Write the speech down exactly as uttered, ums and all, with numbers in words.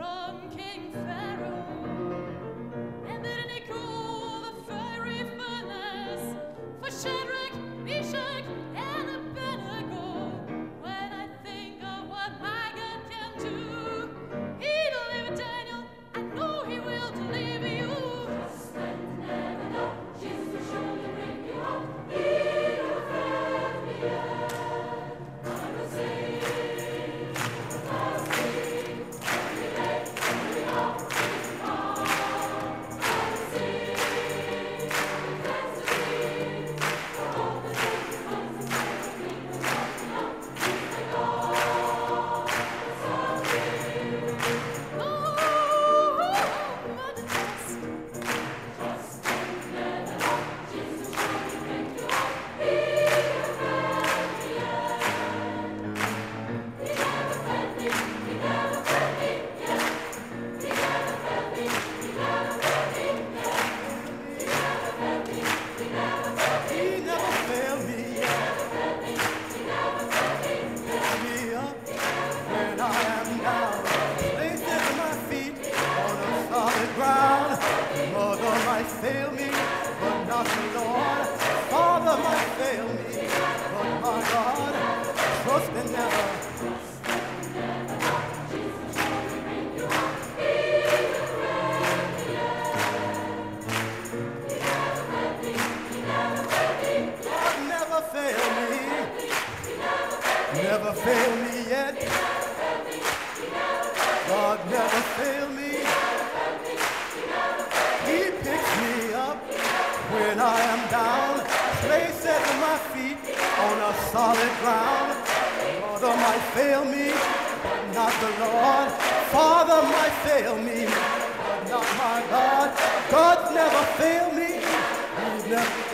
from King Pharaoh. And then he called the fiery furnace for Shadrach, Meshach, and Abednego. When I think of what my God can do, He delivered Daniel, I know He will deliver you. Trust and never doubt, Jesus will surely bring you out. He will fail me yet. I will sing, I will sing, every day, every hour, every hour. I will sing, dance to sing, for all the days He comes and everything will help me out. He's my God, something. Oh, but the test. Trust and never doubt, Jesus will surely bring you out. He will fail me yet. He never failed me, He never failed me yet. He never failed me, He never failed me yet. He never failed me, He never failed me. He never failed me yet. He never failed me, He never failed me yet. Pick me up when I am down. Places my feet on a solid ground. Mother might fail me, but not the Lord. Father might fail me, but my God. Trust and never. God never fail me. Never fail me yet. God never fail me. He picks me up when I am down. Places my feet on a solid ground. Mother might fail me, but not the Lord. Father might fail me, but not my God. God never fail me. He never